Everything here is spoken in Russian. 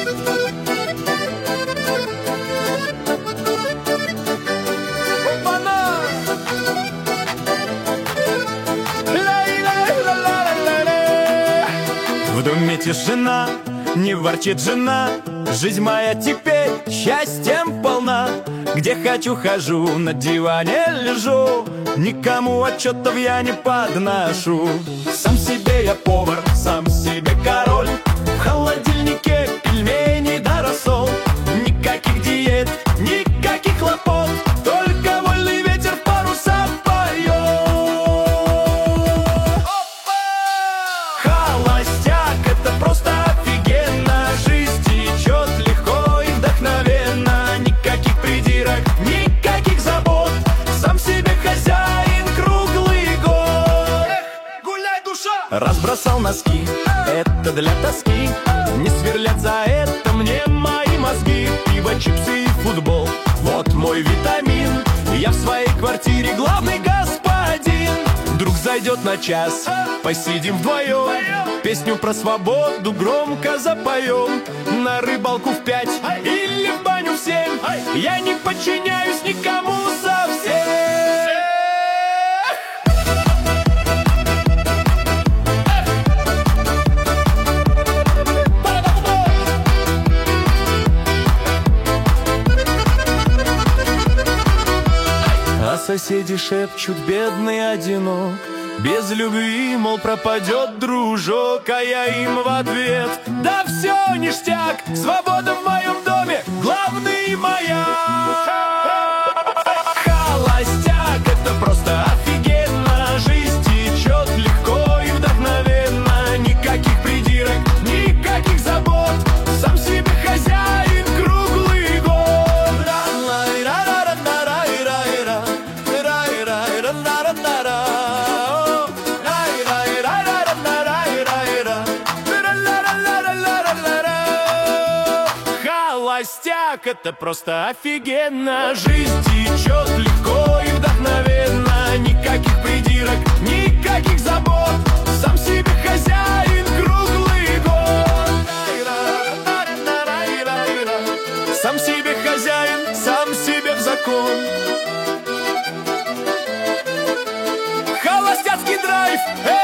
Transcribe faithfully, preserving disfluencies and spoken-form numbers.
В доме тишина, не ворчит жена. Жизнь моя теперь счастьем полна. Где хочу, хожу, на диване лежу. Никому отчетов я не подношу. Сам себе я повар, сам себе король. В холодильнике пельмени да рассол. Никаких диет, никаких хлопот. Только вольный ветер в паруса поет. Холостяк — это просто офигенно. Жизнь течет легко и вдохновенно. Никаких придирок, никаких забот. Сам себе хозяин круглый год. Эх, гуляй, душа! Разбросал носки, это для тоски. Не сверлят за это мне мои мозги. Пиво, чипсы и футбол, вот мой витамин. Я в своей квартире главный господин. Вдруг зайдет на час, посидим вдвоем. Песню про свободу громко запоем. На рыбалку в пять или в баню в семь. Я не подчиняюсь никому совсем. А соседи шепчут: бедный одинок, без любви, мол, пропадет дружок. А я им в ответ: да все ништяк, свобода в моем доме, главный маяк. Холостяк — это просто офигенно. Жизнь течет легко и вдохновенно. Никаких придирок, никаких забот. Сам себе хозяин круглый год. Холостяк — это просто офигенно. Жизнь течет легко и вдохновенно. Никаких придирок, никаких забот. Сам себе хозяин круглый год. Сам себе хозяин, сам себе в закон. Холостяцкий драйв.